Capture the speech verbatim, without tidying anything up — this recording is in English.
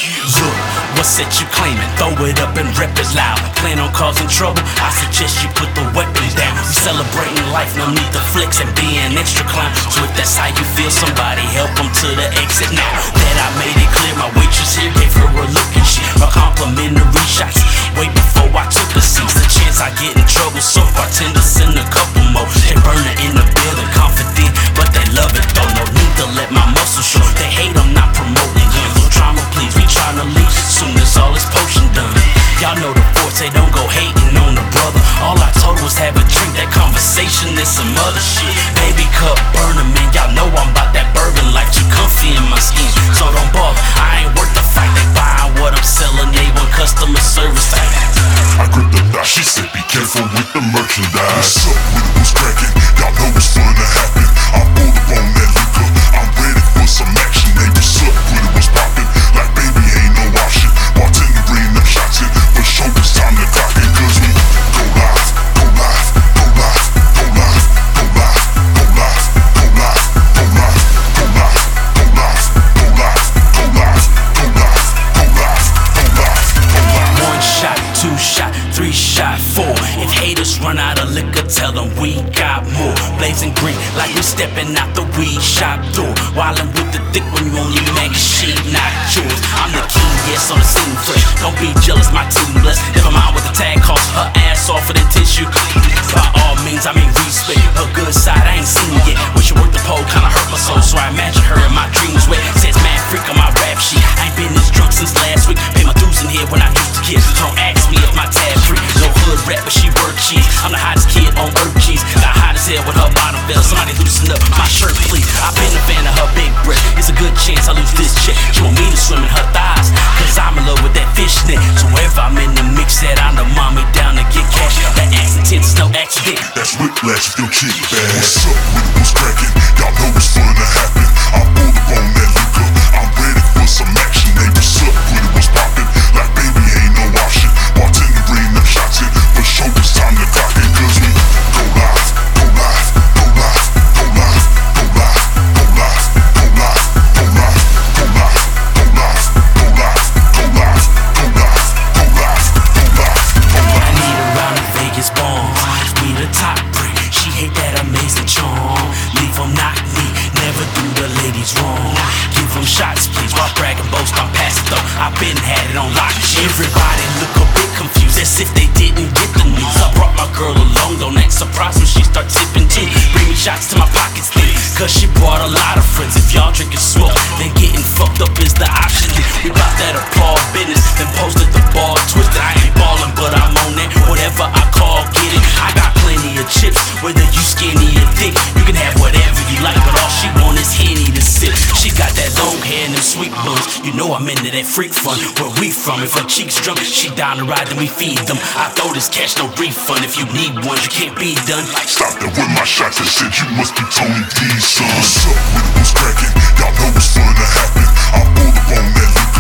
Look, what's that you claiming? Throw it up and rep it loud. Plan on causing trouble? I suggest you put the weapons down. We celebrating life, no need to flex and be an extra clown. So if that's how you feel, somebody help them to the exit now. That I made it clear, my waitress here gave her a look and shit. My complimentary shots, way before I took a seat. The chance I get in trouble, so bartender send a couple more. They burn it in the building, confident, but they love it though. No need to let my muscles show. They hate, I'm not promoting guns. No trauma, please, we tryna leave soon as all this potion done. Y'all know the force, they don't go hating on the brother. All I told was have a drink, that conversation is some other shit. Baby cup burner, man, y'all know I'm about that bourbon life. Too comfy in my skin, so don't bother. I ain't worth the fight, they buying what I'm selling. They want customer service. I gripped the dot, she said be careful with the merchandise. What's up with it, what's cracking? Y'all know it's fun to happen. I pulled up on that liquor, I'm ready for some action. Hey, what's up with it, what's poppin'? Like baby ain't no option. Bartender bring them shots in, for sure it's time to clock it. Cause we go live, go live, go live, go live, go live, go live, go live, go live, go live, go live, go live, go live, go live, go live, go live, go live. One shot, two shot, three shot, four. If haters run out of liquor, tell them we got more. Blazing green like we stepping out the weed shop door. Wildin' with the thick when you only make shit, not yours. I'm the king, yes, on the scene fresh. Don't be jealous, my team blessed. Never mind what the tag cost, her ass off of the tissue. By all means, I mean respect. Her good side, I ain't seen it yet. When she worked the pole, kinda hurt my soul, so I imagine her in my dreams wet. Says mad freak on my rap sheet. I ain't been this drunk since last week. Pay my dues in here when I used to kiss. Don't ask me if my tab free. No hood rap, but she work cheese. I'm the hottest kid on earth cheese. Got hot as hell with her bottom fell. Somebody loosen up my shirt, please. I've been a fan of her big breath. It's a good chance I lose this chick. She want me to swim in her thighs, cause I'm in love with that fishnet. So wherever I'm in the mix, that I'm the mommy down to get cash. That accident is no accident. That's whiplash if your chick bad. What's up with it, what's cracking? Y'all know it's fun to happen. I pulled up on that liquor, I'm ready for some action. Hey, what's up with it, what's poppin'? Like baby ain't no option. Bartender bring them shots in, for sure it's time to clock it. Cause we go live, go live, go live, go live, go live, go live, go live, go live, go live, go live, go live, go live, go live, go live, go live, go live. I need a round of Vegas bombs. We the top break. She hate that amazing charm. Leave them knock me, never do the ladies wrong. Give them shots, please. While brag and boast, I'm past it though. I been had it on lock. Everybody look a bit confused, as if they didn't get the news. I brought my girl along, don't act surprised when she start tipping too. Bring me shots to my pockets thick, cause she brought a lot of friends. If y'all drinking smoke, then getting fucked up is the option. We bout that applaud business, then posted the ball twisted. I ain't ballin', but I'm on it. Whatever I call, get it. I got plenty of chips, whether you skinny or thick. You can have whatever you like, but all she want is Henny to sip. She got that long hair and them sweet buns. You know I'm into that freak fun. Where we from? If her cheeks drunk, she down to ride, then we feed them. I throw this cash, no refund. If you need one, you can't be done. Stop that with my shots and said you must be Tony D's son. What's up with it, what's cracking? Y'all know it's fun to happen. I pulled up on that liquor,